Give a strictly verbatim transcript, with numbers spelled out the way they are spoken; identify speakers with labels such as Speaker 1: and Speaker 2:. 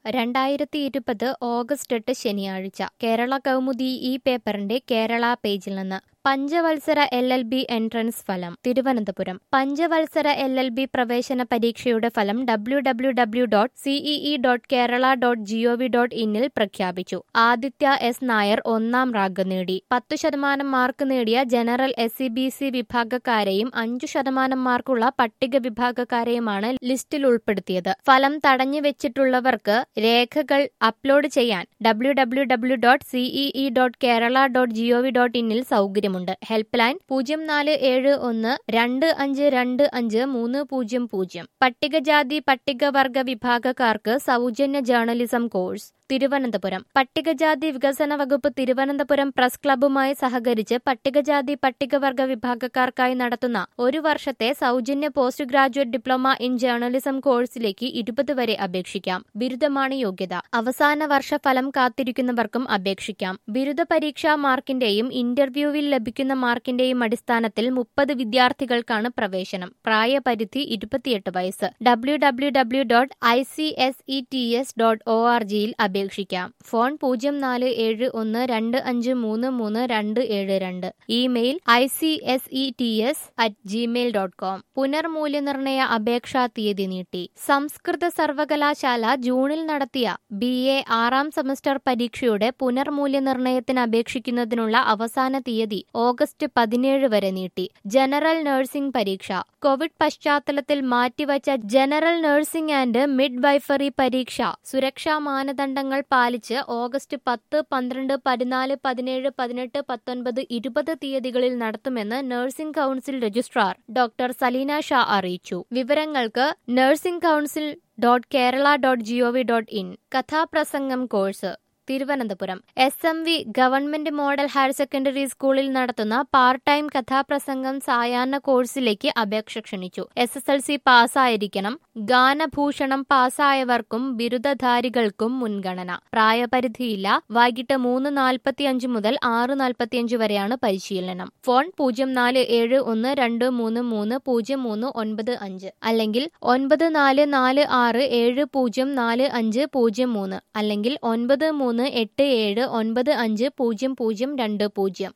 Speaker 1: രണ്ടായിരത്തി ഇരുപത് ഓഗസ്റ്റ് എട്ട് ശനിയാഴ്ച കേരള കൗമുദി ഈ പേപ്പറിന്റെ കേരള പേജിൽ നിന്ന് പഞ്ചവത്സര എൽ എൽ ബി എൻട്രൻസ് ഫലം തിരുവനന്തപുരം. പഞ്ചവത്സര എൽ എൽ ബി പ്രവേശന പരീക്ഷയുടെ ഫലം W W W dot CEE dot Kerala dot GOV dot ഇന്നിൽ പ്രഖ്യാപിച്ചു. ആദിത്യ എസ് നായർ ഒന്നാം റാങ്ക് നേടി. പത്തു ശതമാനം മാർക്ക് നേടിയ general S C B C വിഭാഗക്കാരെയും അഞ്ചു ശതമാനം മാർക്കുള്ള പട്ടിക വിഭാഗക്കാരെയുമാണ് ലിസ്റ്റിൽ ഉൾപ്പെടുത്തിയത്. ഫലം തടഞ്ഞു വെച്ചിട്ടുള്ളവർക്ക് രേഖകൾ അപ്ലോഡ് ചെയ്യാൻ W W W dot CEE dot Kerala dot GOV dot ഇന്നിൽ സൗകര്യം ഹെൽപ്പ് ലൈൻ പൂജ്യം നാല് ഏഴ് ഒന്ന് രണ്ട് അഞ്ച് രണ്ട് അഞ്ച് മൂന്ന് പൂജ്യം പൂജ്യം. പട്ടികജാതി പട്ടികവർഗ വിഭാഗക്കാർക്ക് സൗജന്യ ജേർണലിസം കോഴ്സ് തിരുവനന്തപുരം. പട്ടികജാതി വികസന വകുപ്പ് തിരുവനന്തപുരം പ്രസ് ക്ലബ്ബുമായി സഹകരിച്ച് പട്ടികജാതി പട്ടികവർഗ വിഭാഗക്കാർക്കായി നടത്തുന്ന ഒരു വർഷത്തെ സൗജന്യ post graduate diploma in journalism കോഴ്സിലേക്ക് ഇരുപത് വരെ അപേക്ഷിക്കാം. ബിരുദമാണ് യോഗ്യത. അവസാന വർഷ ഫലം കാത്തിരിക്കുന്നവർക്കും അപേക്ഷിക്കാം. ബിരുദ പരീക്ഷാ മാർക്കിന്റെയും ഇന്റർവ്യൂവിൽ ലഭിക്കുന്ന മാർക്കിന്റെയും അടിസ്ഥാനത്തിൽ മുപ്പത് വിദ്യാർത്ഥികൾക്കാണ് പ്രവേശനം. പ്രായപരിധി ഇരുപത്തിയെട്ട് വയസ്സ്. W W W dot I C S E T S dot O R ജിയിൽ അപേക്ഷിക്കാം. ഫോൺ പൂജ്യം നാല് ഏഴ് ഒന്ന് രണ്ട് അഞ്ച് മൂന്ന് മൂന്ന് രണ്ട് ഏഴ് രണ്ട്. Email I C S E T S at Gmail dot com. പുനർമൂല്യനിർണയ അപേക്ഷാ തീയതി നീട്ടി. സംസ്കൃത സർവകലാശാല ജൂണിൽ നടത്തിയ ബി എ ആറാം സെമസ്റ്റർ പരീക്ഷയുടെ പുനർമൂല്യനിർണയത്തിന് അപേക്ഷിക്കുന്നതിനുള്ള അവസാന തീയതി ഓഗസ്റ്റ് പതിനേഴ് വരെ നീട്ടി. ജനറൽ നഴ്സിംഗ് പരീക്ഷ കോവിഡ് പശ്ചാത്തലത്തിൽ മാറ്റിവച്ച general nursing and midwifery പരീക്ഷ സുരക്ഷാ മാനദണ്ഡങ്ങൾ പാലിച്ച് ഓഗസ്റ്റ് പത്ത് പന്ത്രണ്ട് പതിനാല് പതിനേഴ് പതിനെട്ട് പത്തൊൻപത് ഇരുപത് തീയതികളിൽ നടത്തുമെന്ന് nursing council registrar doctor Saleena Shah അറിയിച്ചു. വിവരങ്ങൾക്ക് nursing council dot Kerala dot GOV dot in. കഥാപ്രസംഗം course Thiruvananthapuram. S M V government model higher secondary സ്കൂളിൽ നടത്തുന്ന പാർട്ട് ടൈം കഥാപ്രസംഗം സായാഹ്ന കോഴ്സിലേക്ക് അപേക്ഷ ക്ഷണിച്ചു. എസ് എസ് എൽ സി പാസ്സായിരിക്കണം. ഗാനഭൂഷണം പാസ്സായവർക്കും ബിരുദധാരികൾക്കും മുൻഗണന. പ്രായപരിധിയില്ല. വൈകിട്ട് മൂന്ന് നാൽപ്പത്തിയഞ്ച് മുതൽ ആറ് നാൽപ്പത്തിയഞ്ച് വരെയാണ് പരിശീലനം. ഫോൺ പൂജ്യം നാല് ഏഴ് ഒന്ന് രണ്ട് മൂന്ന് മൂന്ന് പൂജ്യം മൂന്ന് ഒൻപത് അഞ്ച് അല്ലെങ്കിൽ ഒൻപത് നാല് നാല് ആറ് ഏഴ് പൂജ്യം നാല് അഞ്ച് പൂജ്യം മൂന്ന് അല്ലെങ്കിൽ ഒൻപത് മൂന്ന് എട്ട് ഏഴ് ഒൻപത് അഞ്ച് പൂജ്യം പൂജ്യം രണ്ട് പൂജ്യം.